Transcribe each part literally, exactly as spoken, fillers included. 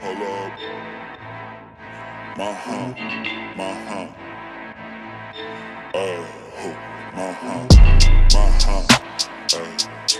Hold up. My hump, my hump. Ay, ho, my hump, my hump. Ay.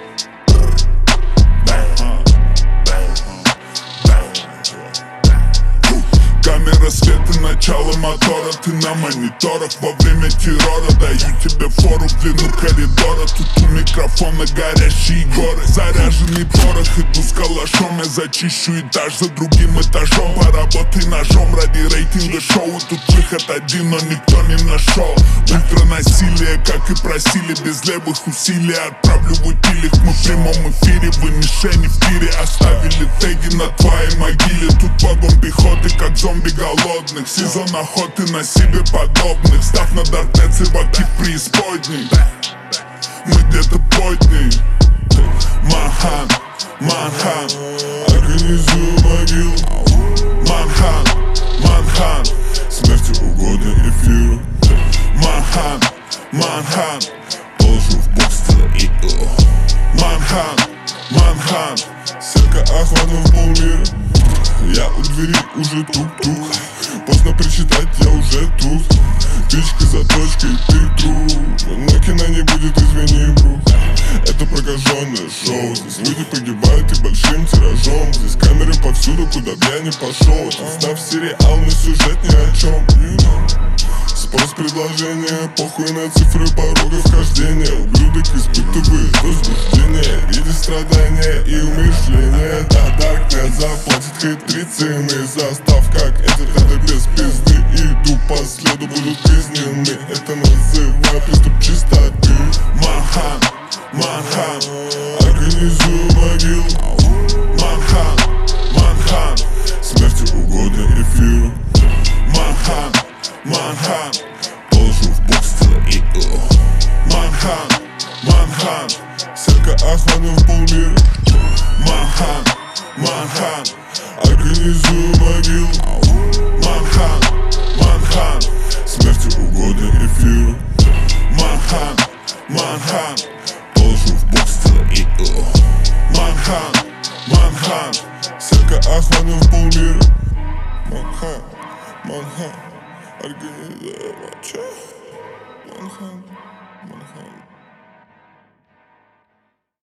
Камера света, начало мотора. Ты на мониторах во время террора. Даю тебе фору в длину коридора. Тут у микрофона горящие горы. Заряженный порох, иду с калашом. Я зачищу этаж за другим этажом. Поработай ножом ради рейтинга шоу. Тут выход один, но никто не нашел. Ультранасилие, как и просили, без левых усилий. Отправлю в утилих, мы в прямом эфире. Вы мишени в тире, оставили теги на твоей могиле. Тут вагон пехоты, как зомби голодных. Сезон охоты на себе подобных. Став на дарте, циваки в преисподней. Мы где-то подней. Манхан, Манхан, организую могилу. Манхан, Манхан, смерти угодно эфиру. Манхан, Манхан, положу в бокс тело и Манхан, Манхан, сетка охвата в полмира. Я у двери уже тук-тук. Поздно причитать, я уже тут. Птичка за точкой, ты труп. На кино не будет, извини, брух. Это прокаженное шоу. Здесь люди погибают и большим тиражом. Здесь камеры повсюду, куда б я не пошел. Снав сериал, но сюжет ни о чем. Спрос предложения, похуй на цифры порога вхождения. Ублюдок испытывает возбуждение, видит страдания и умышления. Да, Даркнет заплатит хитрицыны за став, как этот, это без пизды. Иду по следу, будут казнены. Это называют приступ чистоты. Манхан, Манхан, организую могилу. Манхан, Манхан, смерти угодно эфиру. Манхан, Манхан, положу в бокс тело и Манхан, Манхан, сетка охвата в полмира. Манхан, Манхан, организую могилу. Манхан, Манхан, смерти угодно эфиру. Манхан, Манхан, положу в бокс тело и Манхан, Манхан, сетка охвата в полмира. Манхан, Манхан, организовать Манхан, Манхан.